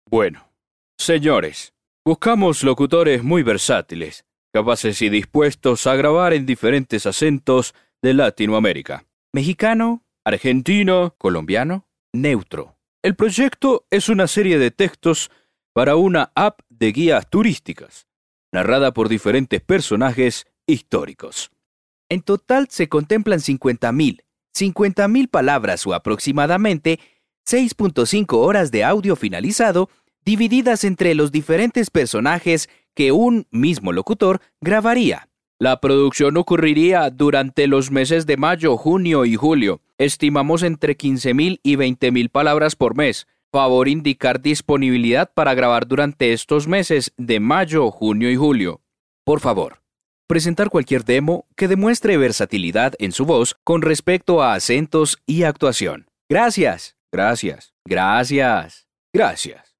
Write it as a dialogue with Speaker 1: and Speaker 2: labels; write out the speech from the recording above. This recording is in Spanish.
Speaker 1: Bueno, señores, buscamos locutores muy versátiles, capaces y dispuestos a grabar en diferentes acentos de Latinoamérica. Mexicano, argentino, colombiano, neutro. El proyecto es una serie de textos para una app de guías turísticas, narrada por diferentes personajes históricos. En total se contemplan 50.000 palabras o aproximadamente 6.5 horas de audio finalizado, divididas entre los diferentes personajes que un mismo locutor grabaría. La producción ocurriría durante los meses de mayo, junio y julio. Estimamos entre 15.000 y 20.000 palabras por mes. Favor indicar disponibilidad para grabar durante estos meses de mayo, junio y julio. Por favor, presentar cualquier demo que demuestre versatilidad en su voz con respecto a acentos y actuación. Gracias. Gracias. Gracias. Gracias.